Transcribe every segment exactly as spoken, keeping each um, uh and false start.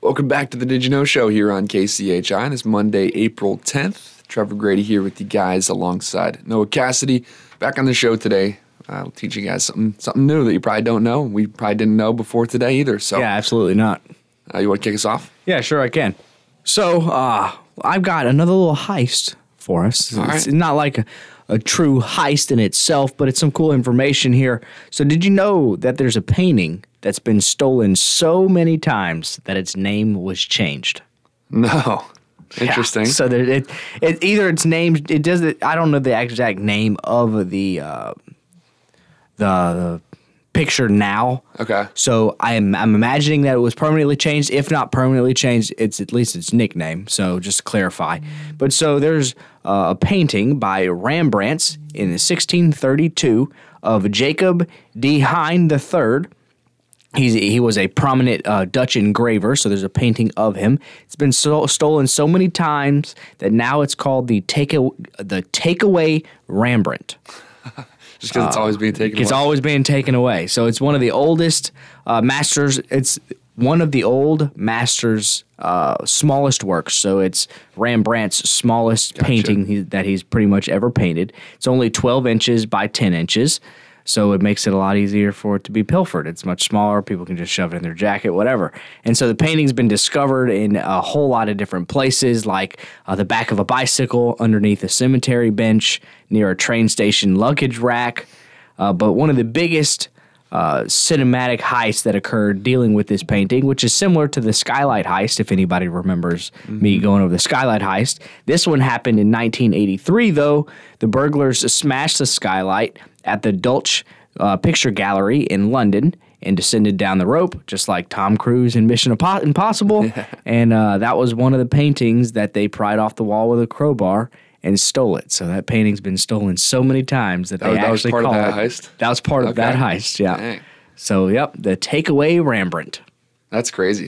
Welcome back to the Did You Know Show here on K C H I. And it's Monday, April tenth. Trevor Grady here with you guys alongside Noah Cassidy. Back on the show today. I'll teach you guys something something new that you probably don't know. We probably didn't know before today either. So yeah, absolutely not. Uh, you want to kick us off? Yeah, sure I can. So uh, I've got another little heist for us. All It's right. not like a, a true heist in itself, but it's some cool information here. So did you know that there's a painting that's been stolen so many times that its name was changed? No. Interesting. Yeah. So there, it, it either its name it does it, I don't know the exact name of the uh, the, the picture now. Okay. So I'm I'm imagining that it was permanently changed. If not permanently changed, it's at least its nickname. So just to clarify. But so there's uh, a painting by Rembrandt in sixteen thirty-two of Jacob de Heijn the Third. He's, he was a prominent uh, Dutch engraver, so there's a painting of him. It's been so, stolen so many times that now it's called the take the takeaway Rembrandt. Just because it's always being taken It's away. always being taken away. So it's one of the oldest uh, masters. It's one of the old masters' uh, smallest works. So it's Rembrandt's smallest Gotcha. painting he, that he's pretty much ever painted. It's only twelve inches by ten inches. So it makes it a lot easier for it to be pilfered. It's much smaller. People can just shove it in their jacket, whatever. And so the painting's been discovered in a whole lot of different places, like uh, the back of a bicycle, underneath a cemetery bench, near a train station luggage rack. Uh, but one of the biggest uh, cinematic heists that occurred dealing with this painting, which is similar to the Skylight heist, if anybody remembers mm-hmm. me going over the Skylight heist. This one happened in nineteen eighty-three, though. The burglars smashed the skylight at the Dulwich uh, Picture Gallery in London and descended down the rope, just like Tom Cruise in Mission Impo- Impossible. Yeah. And uh, that was one of the paintings that they pried off the wall with a crowbar and stole it. So that painting's been stolen so many times that, that they was, actually that was part call of that it. heist? That was part okay. of that heist, yeah. Dang. So, yep, the takeaway Rembrandt. That's crazy.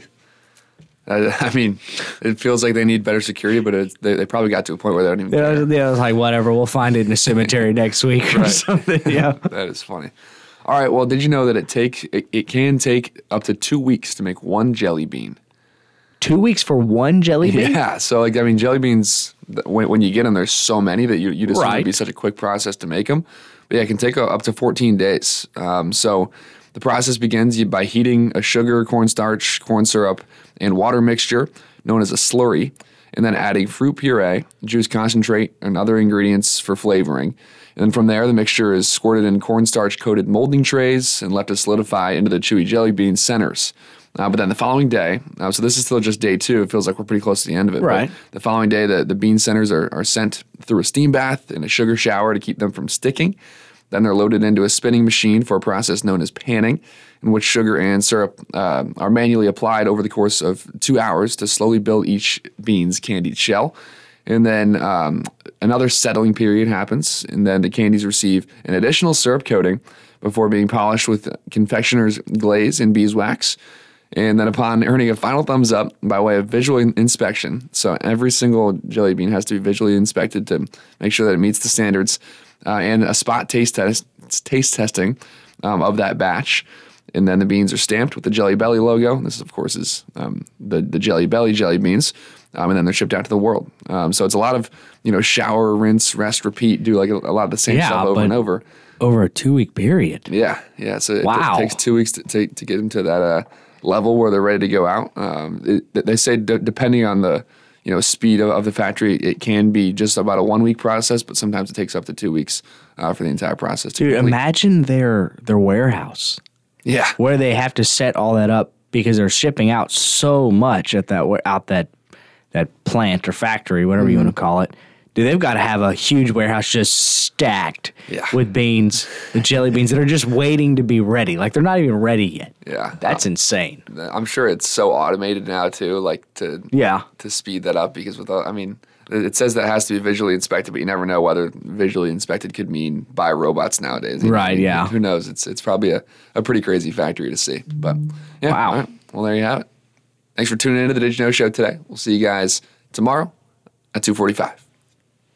I, I mean, it feels like they need better security, but it's, they, they probably got to a point where they don't even Yeah, care. yeah, it's like, whatever, we'll find it in a cemetery next week or Right. something, yeah. That is funny. All right, well, did you know that it take it, it can take up to two weeks to make one jelly bean? Two weeks for one jelly bean? Yeah, so, like, I mean, jelly beans, when, when you get them, there's so many that you, you'd assume Right. it'd be such a quick process to make them. But, yeah, it can take uh, up to fourteen days. Um, so the process begins by heating a sugar, cornstarch, corn syrup, and water mixture known as a slurry, and then adding fruit puree, juice concentrate, and other ingredients for flavoring. And then from there, the mixture is squirted in cornstarch-coated molding trays and left to solidify into the chewy jelly bean centers. Uh, but then the following day, uh, so this is still just day two. It feels like we're pretty close to the end of it. Right. But the following day, the, the bean centers are, are sent through a steam bath and a sugar shower to keep them from sticking. Then they're loaded into a spinning machine for a process known as panning, in which sugar and syrup uh, are manually applied over the course of two hours to slowly build each bean's candied shell. And then um, another settling period happens, and then the candies receive an additional syrup coating before being polished with confectioner's glaze and beeswax. And then upon earning a final thumbs up by way of visual in- inspection, so every single jelly bean has to be visually inspected to make sure that it meets the standards, uh, and a spot taste test, taste testing um, of that batch. And then the beans are stamped with the Jelly Belly logo. This, of course, is um, the, the Jelly Belly jelly beans. Um, and then they're shipped out to the world. Um, so it's a lot of, you know, shower, rinse, rest, repeat, do like a, a lot of the same Yeah, stuff over but and over. Over a two-week period. Yeah, yeah. So it, Wow. it takes two weeks to, to, to get them to that uh, level where they're ready to go out. Um, it, they say d- depending on the, you know, speed of, of the factory, it can be just about a one-week process, but sometimes it takes up to two weeks uh, for the entire process to Dude, complete. imagine their their warehouse Yeah. where they have to set all that up because they're shipping out so much at that wa- out that that plant or factory, whatever Mm-hmm. you want to call it. Dude, they've got to have a huge warehouse just stacked Yeah. with beans, the jelly beans that are just waiting to be ready. Like they're not even ready yet. Yeah. That's insane. I'm sure it's so automated now too, like to Yeah. to speed that up because with all, I mean, it says that it has to be visually inspected, but you never know whether visually inspected could mean by robots nowadays. You know, Right, I mean, yeah. Who knows? It's it's probably a, a pretty crazy factory to see. But yeah. Wow. all right. Well, there you have it. Thanks for tuning in to the Did You Know Show today. We'll see you guys tomorrow at two forty-five.